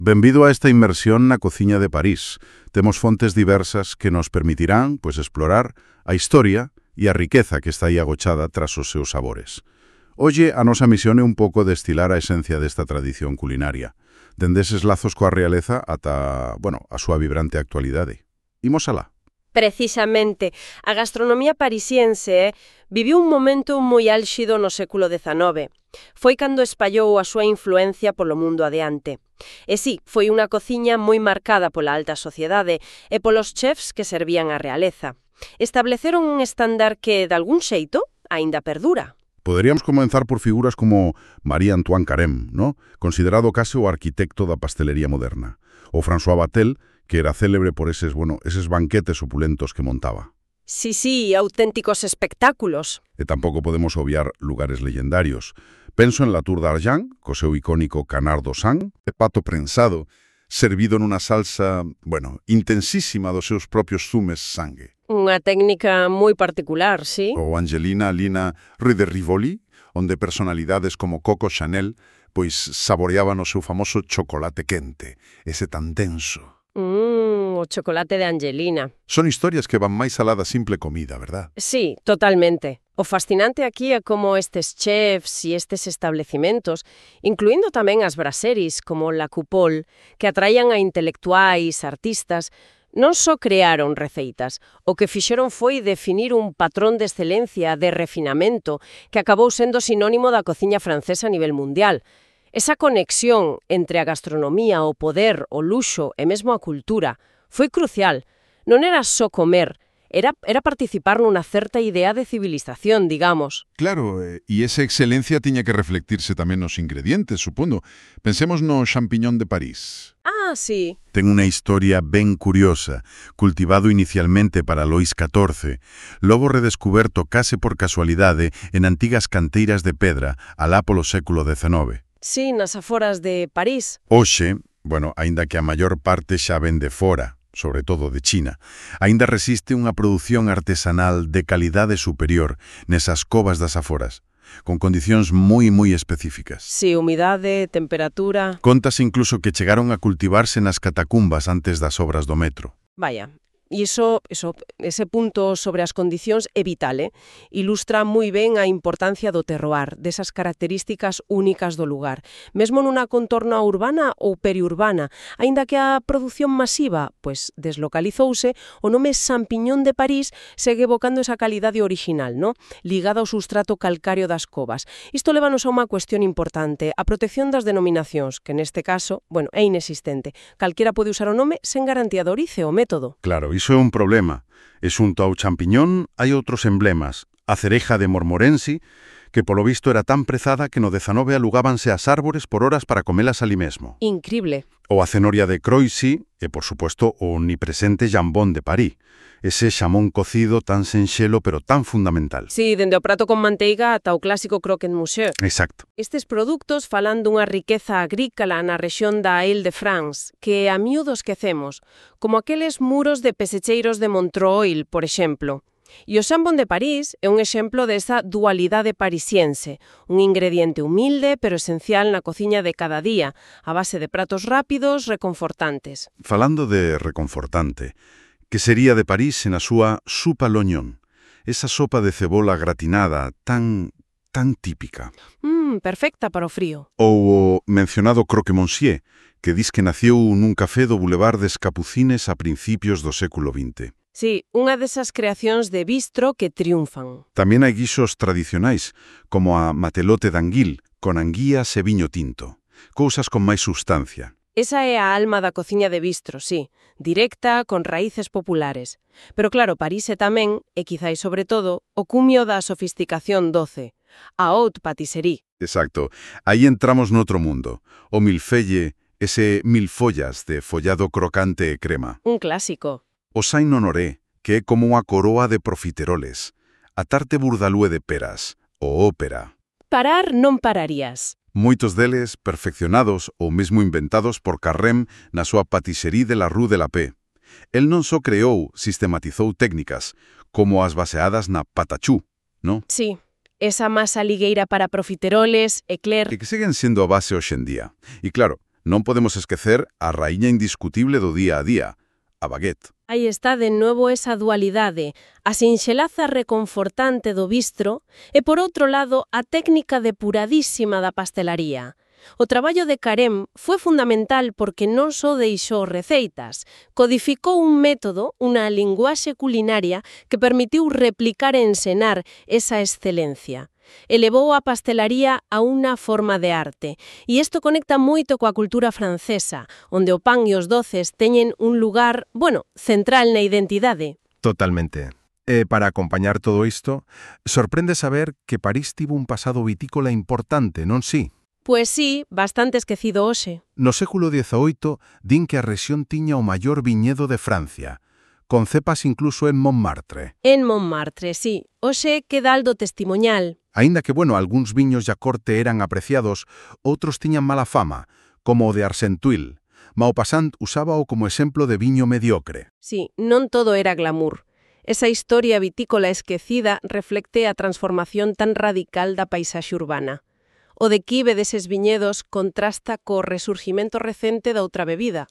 Benvido a esta inmersión na cociña de París. Temos fontes diversas que nos permitirán, explorar a historia e a riqueza que está aí agochada tras os seus sabores. Hoxe, a nosa misión é un pouco destilar a esencia desta tradición culinaria, dende eses lazos coa realeza ata, a súa vibrante actualidade. Imos alá. Precisamente, a gastronomía parisiense viviu un momento moi álxido no século XIX. Foi cando espallou a súa influencia polo mundo adiante. E sí, foi unha cociña moi marcada pola alta sociedade e polos chefs que servían a realeza. Estableceron un estándar que, de algún xeito, aínda perdura. Poderíamos comenzar por figuras como Marie-Antoine Carême, ¿no? Considerado case o arquitecto da pastelería moderna. Ou François Vatel, que era célebre por eses banquetes opulentos que montaba. Sí, auténticos espectáculos. E tampouco podemos obviar lugares leyendarios. Penso en la Tour d'Argent, co seu icónico canard d'Ossang, de pato prensado, servido nunha salsa, intensísima dos seus propios zumes sangue. Unha técnica moi particular, sí. Ou Angelina Lina Rue de Rivoli, onde personalidades como Coco Chanel saboreaban o seu famoso chocolate quente, ese tan denso. O chocolate de Angelina. Son historias que van máis alá da simple comida, verdad? Sí, totalmente. O fascinante aquí é como estes chefs e estes establecimentos, incluindo tamén as brasseries como La Coupole, que atraían a intelectuais, artistas, non só crearon receitas, o que fixeron foi definir un patrón de excelencia, de refinamento, que acabou sendo sinónimo da cociña francesa a nivel mundial. Esa conexión entre a gastronomía, o poder, o luxo e mesmo a cultura foi crucial. Non era só comer, era participar nunha certa idea de civilización, digamos. Claro, e esa excelencia tiña que reflectirse tamén nos ingredientes, supondo. Pensemos no champiñón de París. Ah, sí. Ten unha historia ben curiosa, cultivado inicialmente para Lois XIV, logo redescuberto case por casualidade en antigas canteiras de pedra alá polo século XIX. Sí, nas aforas de París. Hoxe, aínda que a maior parte xa ven de fora, sobre todo de China, aínda resiste unha produción artesanal de calidade superior nesas covas das aforas, con condicións moi específicas. Sí, humidade, temperatura... Contas incluso que chegaron a cultivarse nas catacumbas antes das obras do metro. Vaya, e ese punto sobre as condicións é vital, ilustra moi ben a importancia do terroir, desas características únicas do lugar. Mesmo nunha contorna urbana ou periurbana, aínda que a produción masiva, deslocalizouse, o nome champiñón de París segue evocando esa calidade original, ligada ao substrato calcario das covas. Isto lévanos a unha cuestión importante, a protección das denominacións, que neste caso, é inexistente. Calquera pode usar o nome sen garantía de orice o método. Claro, iso é un problema. E xunto ao champiñón hai outros emblemas. A cereja de Montmorency, que polo visto era tan prezada que no 19 alugábanse as árbores por horas para comelas ali mesmo. Incrible. Ou a cenoria de Croissy e, por suposto, o omnipresente jambón de París. Ese xamón cocido tan senxelo pero tan fundamental. Sí, dende o prato con manteiga ata o clásico croquet monsieur. Exacto. Estes produtos falan dunha riqueza agrícola na rexión da Île-de-France que a miúdo esquecemos, como aqueles muros de pesecheiros de Montreuil, por exemplo. E o xambón de París é un exemplo desa dualidade parisiense, un ingrediente humilde pero esencial na cociña de cada día, a base de pratos rápidos, reconfortantes. Falando de reconfortante, que sería de París en a súa soupe à l'oignon, esa sopa de cebola gratinada tan típica. Perfecta para o frío. Ou o mencionado croque monsieur, que dis que naciou nun café do Boulevard des Capucines a principios do século XX. Sí, unha desas creacións de bistro que triunfan. Tamén hai guisos tradicionais, como a matelote d'anguil, con anguías e viño tinto. Cousas con máis substancia. Esa é a alma da cociña de bistro, sí, directa, con raíces populares. Pero claro, París é tamén, e quizáis sobre todo, o cumio da sofisticación doce, a haute pâtisserie. Exacto. Aí entramos noutro mundo. O milfelle, ese milfollas de follado crocante e crema. Un clásico. O Saint Honoré, que é como unha coroa de profiteroles. A tarte burdalúe de peras, o ópera. Parar non pararías. Moitos deles perfeccionados ou mesmo inventados por Carême na súa patisserie de la Rue de la Paix. El non só creou, sistematizou técnicas, como as baseadas na patachú, non? Sí, esa masa ligueira para profiteroles, eclair... E que seguen sendo a base hoxe en día. E claro, Non podemos esquecer a raíña indiscutible do día a día, a baguette. Aí está de novo esa dualidade, a sinxelaza reconfortante do bistro e, por outro lado, a técnica depuradísima da pastelaría. O traballo de Carême foi fundamental porque non só deixou receitas, codificou un método, unha linguaxe culinaria que permitiu replicar e ensenar esa excelencia. Elevou a pastelaría a unha forma de arte, e isto conecta moito coa cultura francesa, onde o pan e os doces teñen un lugar, central na identidade. Totalmente. E para acompañar todo isto, sorprende saber que París tivo un pasado vitícola importante, non si? Pois sí, bastante esquecido hoxe. No século XVIII din que a rexión tiña o maior viñedo de Francia, con cepas incluso en Montmartre. En Montmartre, sí. Hoxe queda algo testimoñal. Aínda que, algúns viños da corte eran apreciados, outros tiñan mala fama, como o de Argenteuil. Maupassant usábao como exemplo de viño mediocre. Sí, non todo era glamour. Esa historia vitícola esquecida reflecte a transformación tan radical da paisaxe urbana. O declive deses viñedos contrasta co resurgimento recente da outra bebida.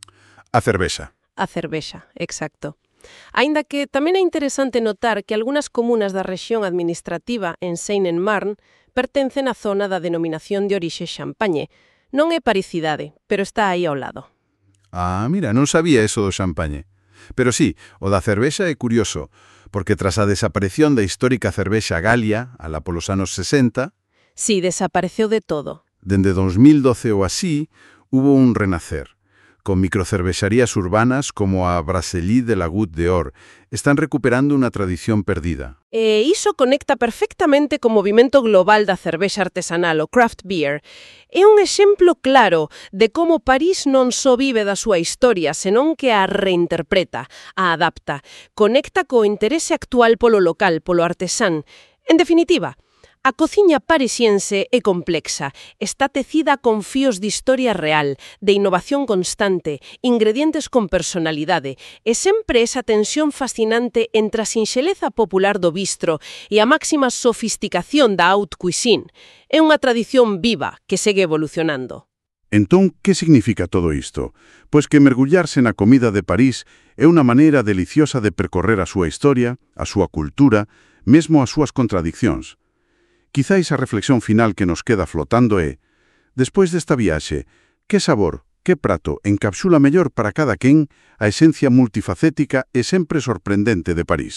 A cervexa. A cervexa, exacto. Aínda que tamén é interesante notar que algunhas comunas da rexión administrativa en Seine-et-Marne pertencen á zona da denominación de orixe Champagne. Non é paricidade, pero está aí ao lado. Ah, mira, non sabía eso do champagne. Pero sí, o da cervexa é curioso, porque tras a desaparición da histórica cervexa Galia, alá polos anos 60, Sí, desapareceu de todo. dende 2012 ou así, hubo un renacer, con microcervexarías urbanas como a Brasserie de la Goutte d'Or. Están recuperando unha tradición perdida. E iso conecta perfectamente co movimento global da cervexa artesanal, o craft beer. É un exemplo claro de como París non só vive da súa historia, senón que a reinterpreta, a adapta, conecta co interese actual polo local, polo artesán. En definitiva, a cociña parisiense é complexa, está tecida con fíos de historia real, de innovación constante, ingredientes con personalidade, e sempre esa tensión fascinante entre a sinxeleza popular do bistro e a máxima sofisticación da haute cuisine. É unha tradición viva que segue evolucionando. Entón, que significa todo isto? Pois que mergullarse na comida de París é unha maneira deliciosa de percorrer a súa historia, a súa cultura, mesmo as súas contradiccións. Quizáis a reflexión final que nos queda flotando é: despois desta viaxe, que sabor, que prato encapsula mellor para cada quen a esencia multifacética e sempre sorprendente de París?